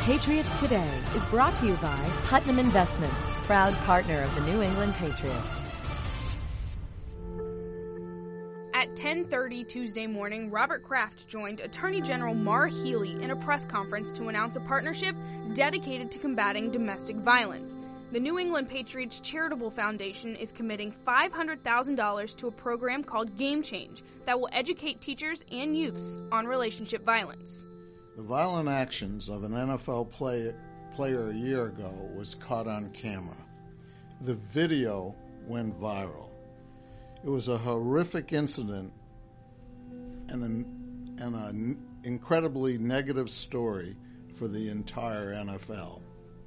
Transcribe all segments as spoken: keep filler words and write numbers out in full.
Patriots Today is brought to you by Putnam Investments, proud partner of the New England Patriots. At ten thirty Tuesday morning, Robert Kraft joined Attorney General Maura Healey in a press conference to announce a partnership dedicated to combating domestic violence. The New England Patriots Charitable Foundation is committing five hundred thousand dollars to a program called Game Change that will educate teachers and youths on relationship violence. The violent actions of an N F L play, player a year ago was caught on camera. The video went viral. It was a horrific incident and an, and an incredibly negative story for the entire N F L.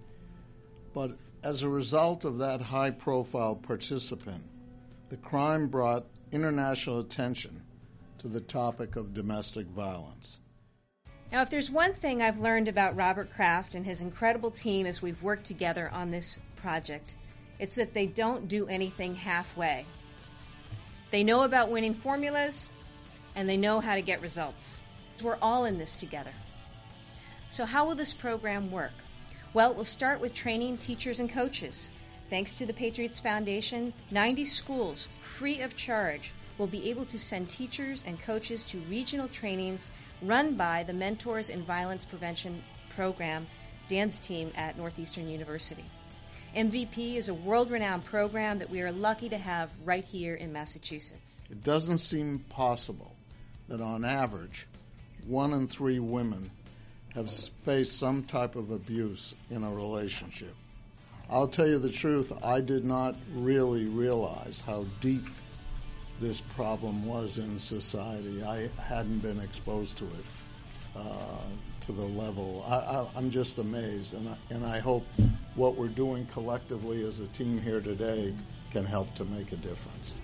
But as a result of that high-profile participant, the crime brought international attention to the topic of domestic violence. Now, if there's one thing I've learned about Robert Kraft and his incredible team as we've worked together on this project, it's that they don't do anything halfway. They know about winning formulas, and they know how to get results. We're all in this together. So how will this program work? Well, we'll start with training teachers and coaches. Thanks to the Patriots Foundation, ninety schools, free of charge, will be able to send teachers and coaches to regional trainings run by the Mentors in Violence Prevention Program, Dan's team at Northeastern University. M V P is a world-renowned program that we are lucky to have right here in Massachusetts. It doesn't seem possible that on average, one in three women have faced some type of abuse in a relationship. I'll tell you the truth, I did not really realize how deep this problem was in society. I hadn't been exposed to it uh, to the level. I, I, I'm just amazed, and I, and I hope what we're doing collectively as a team here today can help to make a difference.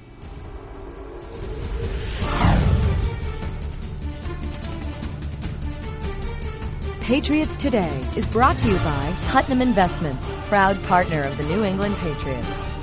Patriots Today is brought to you by Putnam Investments, proud partner of the New England Patriots.